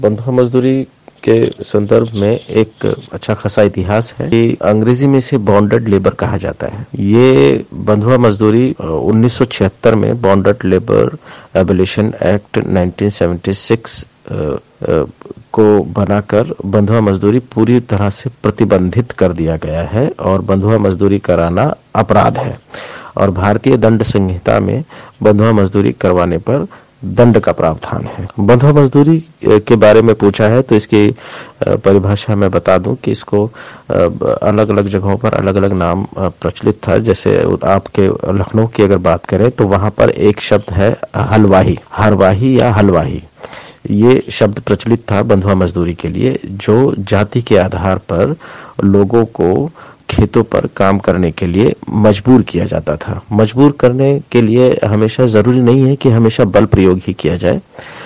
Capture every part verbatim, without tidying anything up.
बंधुआ मजदूरी के संदर्भ में एक अच्छा खासा इतिहास है कि अंग्रेजी में इसे बॉन्डेड लेबर कहा जाता है। ये बंधुआ मजदूरी उन्नीस सौ छिहत्तर में बॉन्डेड लेबर एबोलिशन एक्ट उन्नीस सौ छिहत्तर को बनाकर बंधुआ मजदूरी पूरी तरह से प्रतिबंधित कर दिया गया है और बंधुआ मजदूरी कराना अपराध है और भारतीय दंड संहिता में बंधुआ मजदूरी करवाने पर दंड का प्रावधान है। बंधुआ मजदूरी के बारे में पूछा है तो इसकी परिभाषा मैं बता दूं कि इसको अलग अलग जगहों पर अलग अलग नाम प्रचलित था। जैसे आपके लखनऊ की अगर बात करें तो वहां पर एक शब्द है हलवाही, हरवाही या हलवाही। ये शब्द प्रचलित था बंधुआ मजदूरी के लिए, जो जाति के आधार पर लोगों को खेतों पर काम करने के लिए मजबूर किया जाता था। मजबूर करने के लिए हमेशा जरूरी नहीं है कि हमेशा बल प्रयोग ही किया जाए।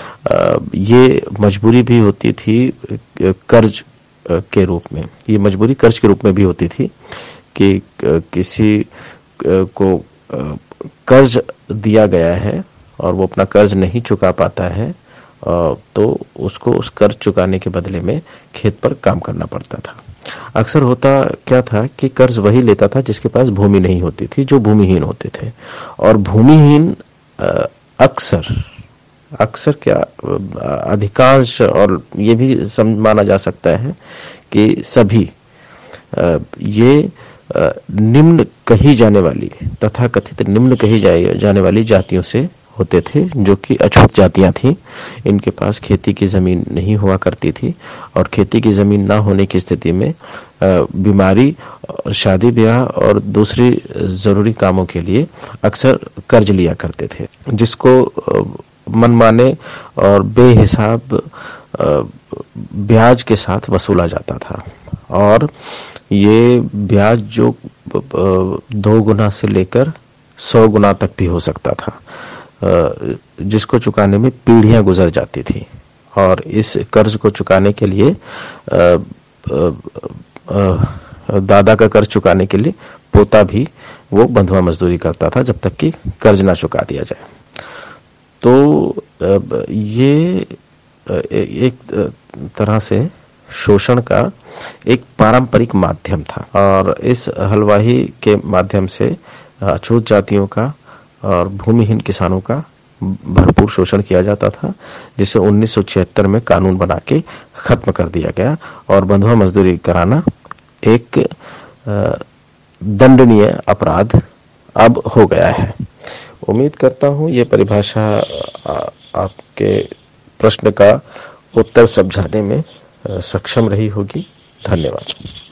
ये मजबूरी भी होती थी कर्ज के रूप में। ये मजबूरी कर्ज के रूप में भी होती थी कि किसी को कर्ज दिया गया है और वो अपना कर्ज नहीं चुका पाता है तो उसको उस कर्ज चुकाने के बदले में खेत पर काम करना पड़ता था। अक्सर होता क्या था कि कर्ज वही लेता था जिसके पास भूमि नहीं होती थी, जो भूमिहीन होते थे। और भूमिहीन अक्सर अक्सर क्या अधिकांश, और ये भी माना जा सकता है कि सभी ये निम्न कही जाने वाली तथा कथित निम्न कही जाने वाली जातियों से होते थे, जो कि अछूत जातियां थीं। इनके पास खेती की जमीन नहीं हुआ करती थी और खेती की जमीन ना होने की स्थिति में बीमारी, शादी ब्याह और दूसरी जरूरी कामों के लिए अक्सर कर्ज लिया करते थे, जिसको मनमाने और बेहिसाब ब्याज के साथ वसूला जाता था। और ये ब्याज जो दो गुना से लेकर सौ गुना तक भी हो सकता था, जिसको चुकाने में पीढ़ियां गुजर जाती थी। और इस कर्ज को चुकाने के लिए दादा का कर्ज चुकाने के लिए पोता भी वो बंधुआ मजदूरी करता था जब तक कि कर्ज ना चुका दिया जाए। तो ये एक तरह से शोषण का एक पारंपरिक माध्यम था और इस हलवाही के माध्यम से अछूत जातियों का और भूमिहीन किसानों का भरपूर शोषण किया जाता था, जिसे उन्नीस सौ छिहत्तर में कानून बना के खत्म कर दिया गया और बंधुआ मजदूरी कराना एक दंडनीय अपराध अब हो गया है। उम्मीद करता हूं ये परिभाषा आपके प्रश्न का उत्तर समझाने में सक्षम रही होगी। धन्यवाद।